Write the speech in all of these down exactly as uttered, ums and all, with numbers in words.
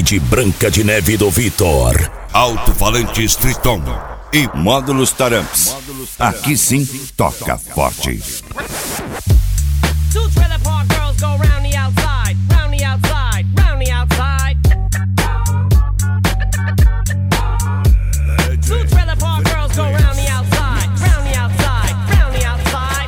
Quid Branca de Neve do Vitor. Alto-falantes Triton e módulos Taramps. Aqui sim toca forte. Two trailer park girls go round the outside, round the outside, round the outside. Two trailer park girls go round the outside, round the outside, round the outside.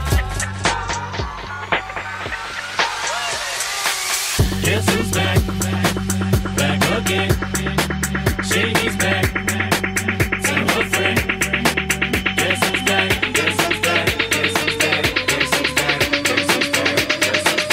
Guess who's back? Back again. Shady's back. Tell her friend. Guess who's back? Guess who's back? Guess who's back? Guess who's back? Guess who's back? Guess who's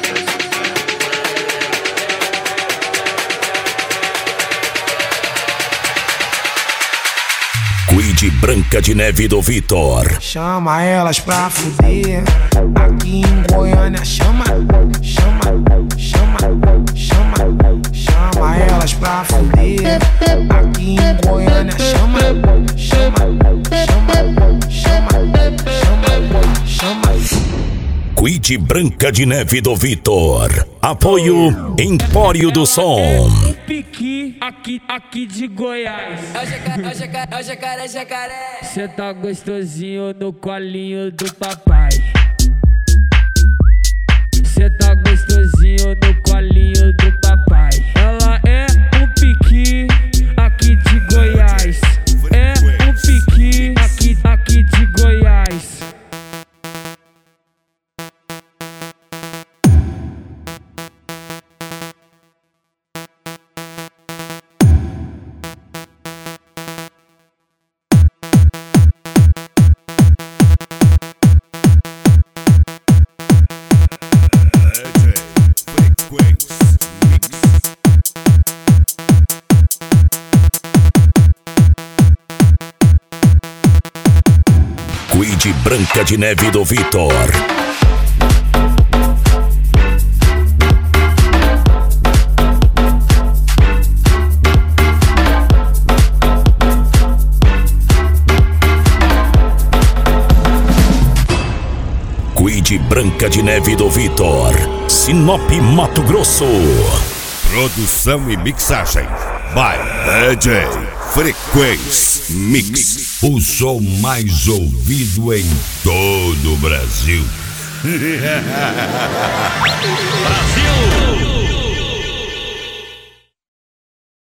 back? Quid Branca de Neve do Vitor. Chama elas pra fuder. Aqui em Goiânia chama, chama, chama, chama, chama elas pra fuder. Aqui em Goiânia chama, chama, chama, chama, chama, chama. Quid Branca de Neve do Vitor. Apoio Empório do Som. Piqui, aqui, aqui de Goiás. É o jacaré, é o jacaré, é o jacaré, jacaré. Cê tá gostosinho no colinho do papai. Cê tá gostosinho no colinho do papai. Ela é um piqui, aqui de Goiás. É um piqui, aqui, aqui de Goiás. Quid Branca de Neve do Vitor. Quid Branca de Neve do Vitor. Sinop, Mato Grosso. Produção e mixagem by D J Frequência Mix. O som mais ouvido em todo o Brasil. Brasil!